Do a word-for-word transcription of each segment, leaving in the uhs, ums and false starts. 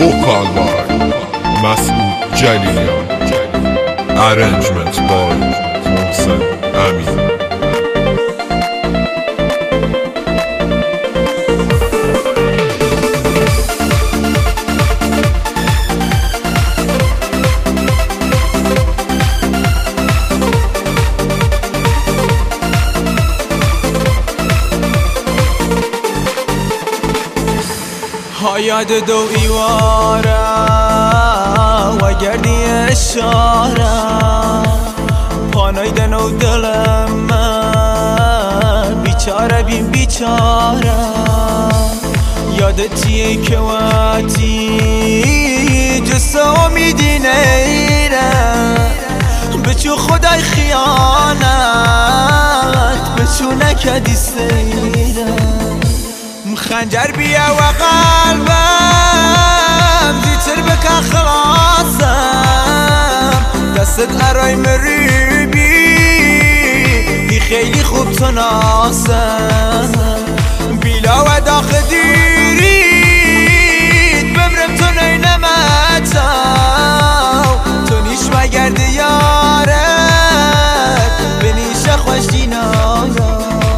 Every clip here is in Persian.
Vocal by Masoud Jalilian. Arrangement by Mohsen Amin. یاد دو ایواره و گردی اشاره پانایدن و دلم من بیچاره بیم بیچاره یادتیه که واتی جسه امیدی نیره بچو خدای خیانت بچو نکدی سیره خنجر بیا و قلبم زیتر بکن خلاصم دستت ارای مریبی دی خیلی خوب تو ناسم بیلا و داخ دیرید بمرم تو نینمتاو تو نیش مگرد یارت بنیشه خوش دینارم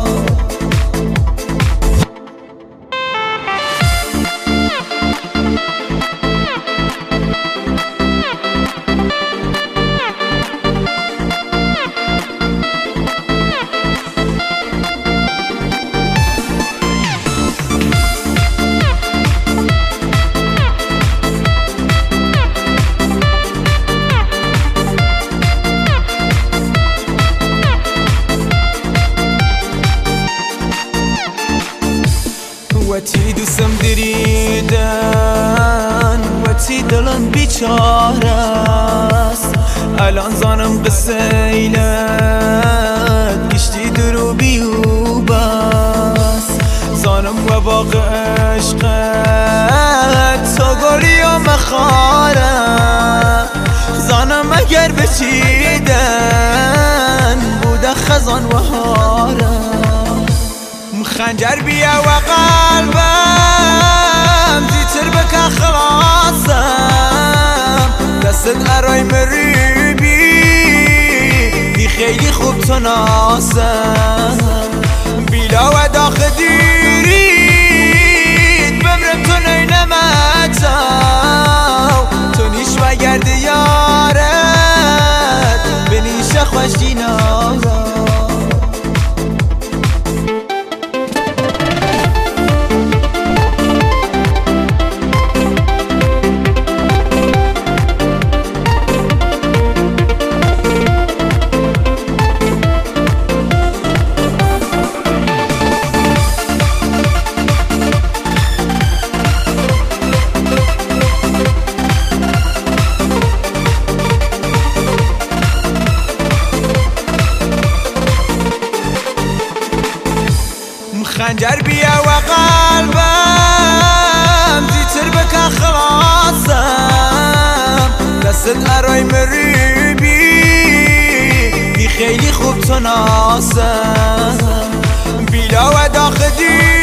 وتی دوستم دریدن وتی دلم بیچاره است الان زانم قصه ایلت گشتی درو بیوب است زانم و باقی عشقت تا گلی و مخاره زانم اگر بچیدن بوده خزان و هاره خنجر بیا و قلبم زیتر بکن خلاصم دستت ارای مریبی دی خیلی خوب تو ناسم بیلا و داخ دیرید بمرم تو نینمتاو تو نیش مگرد یارت بنیشه خوش دینارم خنجر بیا و قلبم زیتر بکن خلاصم دستت ارای مریبی دی خیلی خوب تو ناسم بیلا و داخ دی